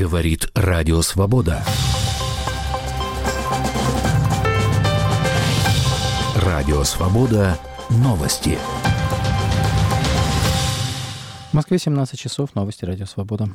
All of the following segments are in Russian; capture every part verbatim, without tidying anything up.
Говорит Радио Свобода. Радио Свобода. Новости. В Москве семнадцать часов. Новости Радио Свобода.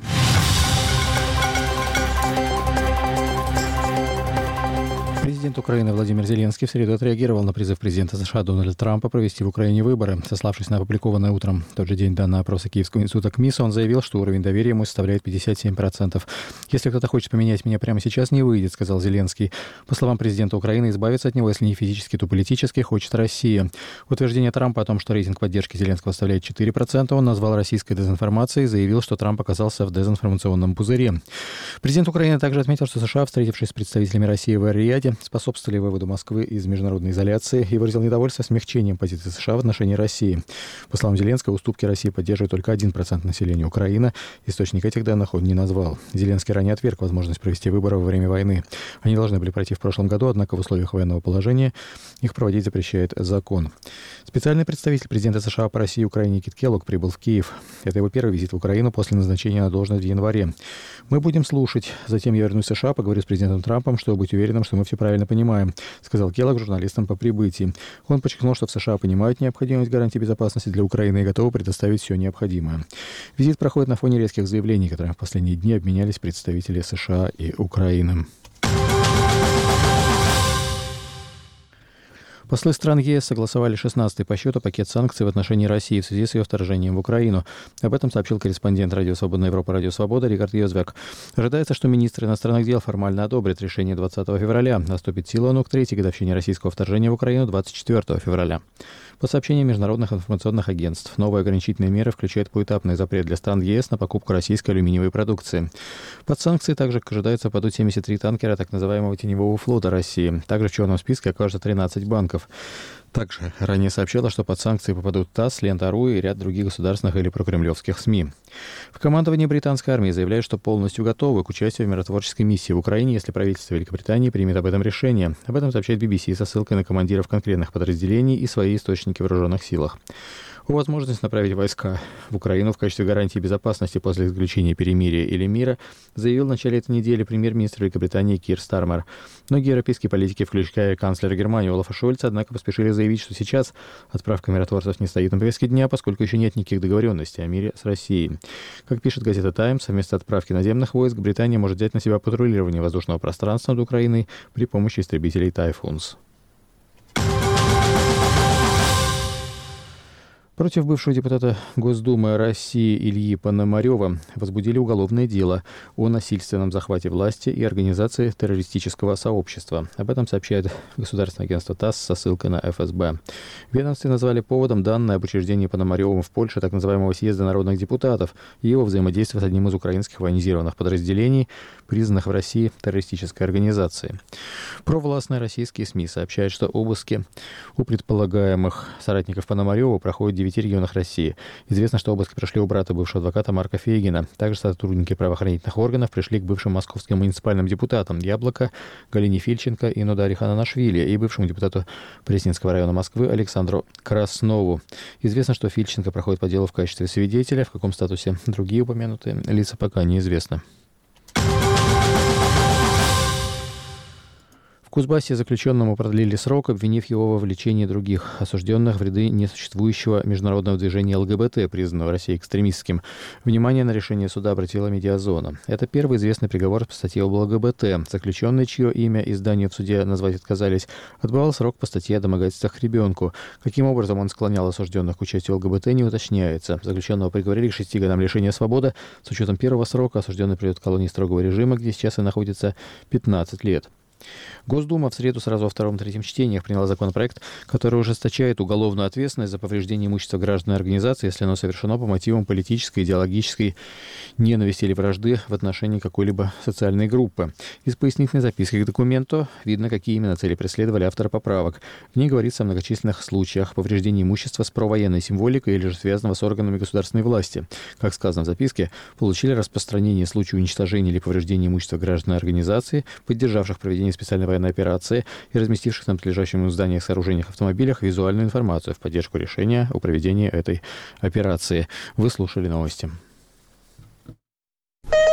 Президент Украины Владимир Зеленский в среду отреагировал на призыв президента США Дональда Трампа провести в Украине выборы. Сославшись на опубликованное утром в тот же день данные опроса Киевского института КМИС, он заявил, что уровень доверия ему составляет пятьдесят семь процентов. «Если кто-то хочет поменять меня прямо сейчас, не выйдет», — сказал Зеленский. По словам президента Украины, избавиться от него, если не физически, то политически, хочет Россия. Утверждение Трампа о том, что рейтинг поддержки Зеленского составляет четыре процента, он назвал российской дезинформацией и заявил, что Трамп оказался в дезинформационном пузыре. Президент Украины также отметил, что США, встретившись с представителями России в Эр-Рияде, способствовали выводу Москвы из международной изоляции и выразил недовольство смягчением позиции США в отношении России. По словам Зеленского, уступки России поддерживает только один процент населения Украины. Источник этих данных он не назвал. Зеленский ранее отверг возможность провести выборы во время войны. Они должны были пройти в прошлом году, однако в условиях военного положения их проводить запрещает закон. Специальный представитель президента США по России и Украине Кит Келлог прибыл в Киев. Это его первый визит в Украину после назначения на должность в январе. «Мы будем слушать. Затем я вернусь в США, поговорю с президентом Трампом, чтобы быть уверенным, что мы все правильно понимаем», — сказал Келлог журналистам по прибытии. Он подчеркнул, что в США понимают необходимость гарантий безопасности для Украины и готовы предоставить все необходимое. Визит проходит на фоне резких заявлений, которыми в последние дни обменялись представители США и Украины. Послы стран ЕС согласовали шестнадцатый по счету пакет санкций в отношении России в связи с ее вторжением в Украину. Об этом сообщил корреспондент Радио Свобода Европа Радио Свобода Рикард Йозвяк. Ожидается, что министры иностранных дел формально одобрят решение двадцатого февраля. Наступит в силу оно к третьей годовщине российского вторжения в Украину двадцать четвёртого февраля. По сообщениям международных информационных агентств, новые ограничительные меры включают поэтапный запрет для стран ЕС на покупку российской алюминиевой продукции. Под санкции также ожидается попадут семьдесят три танкера так называемого теневого флота России. Также в черном списке окажется тринадцать банков. Также ранее сообщалось, что под санкции попадут ТАСС, Лента.ру и ряд других государственных или прокремлевских СМИ. В командовании британской армии заявляют, что полностью готовы к участию в миротворческой миссии в Украине, если правительство Великобритании примет об этом решение. Об этом сообщает би би си со ссылкой на командиров конкретных подразделений и свои источники в вооруженных силах. О возможности направить войска в Украину в качестве гарантии безопасности после заключения перемирия или мира заявил в начале этой недели премьер-министр Великобритании Кир Стармер. Многие европейские политики, включая канцлера Германии Олафа Шольца, однако поспешили заявить, что сейчас отправка миротворцев не стоит на повестке дня, поскольку еще нет никаких договоренностей о мире с Россией. Как пишет газета «Таймс», вместо отправки наземных войск Британия может взять на себя патрулирование воздушного пространства над Украиной при помощи истребителей «Тайфунс». Против бывшего депутата Госдумы России Ильи Пономарева возбудили уголовное дело о насильственном захвате власти и организации террористического сообщества. Об этом сообщает государственное агентство ТАСС со ссылкой на эф эс бэ. В ведомстве назвали поводом данные об учреждении Пономаревым в Польше так называемого съезда народных депутатов и его взаимодействие с одним из украинских военизированных подразделений, признанных в России террористической организацией. Провластные российские СМИ сообщают, что обыски у предполагаемых соратников Пономарева проходят в девяти регионах России. Известно, что обыски прошли у брата бывшего адвоката Марка Фейгина. Также сотрудники правоохранительных органов пришли к бывшим московским муниципальным депутатам Яблоко, Галине Фильченко и Нударе Хананашвили и бывшему депутату Пресненского района Москвы Александру Краснову. Известно, что Фильченко проходит по делу в качестве свидетеля. В каком статусе другие упомянутые лица пока неизвестно. В Кузбассе заключенному продлили срок, обвинив его во вовлечении других осужденных в ряды несуществующего международного движения эл гэ бэ тэ, признанного Россией экстремистским. Внимание на решение суда обратила медиазона. Это первый известный приговор по статье об эл гэ бэ тэ. Заключенный, чье имя изданию в суде назвать отказались, отбывал срок по статье о домогательствах к ребенку. Каким образом он склонял осужденных к участию в эл гэ бэ тэ, не уточняется. Заключенного приговорили к шести годам лишения свободы. С учетом первого срока осужденный придет к колонии строгого режима, где сейчас и находится пятнадцать лет. Госдума в среду сразу во втором и третьем чтениях приняла законопроект, который ужесточает уголовную ответственность за повреждение имущества граждан и организаций, если оно совершено по мотивам политической, идеологической ненависти или вражды в отношении какой-либо социальной группы. Из пояснительной записки к документу видно, какие именно цели преследовали авторы поправок. В ней говорится о многочисленных случаях повреждения имущества с провоенной символикой или же связанного с органами государственной власти. Как сказано в записке, получили распространение случая уничтожения или повреждения имущества граждан и организаций, поддержавших проведение специальной военной операции и разместивших на надлежащем в зданиях, сооружениях, автомобилях визуальную информацию в поддержку решения о проведении этой операции. Вы слушали новости.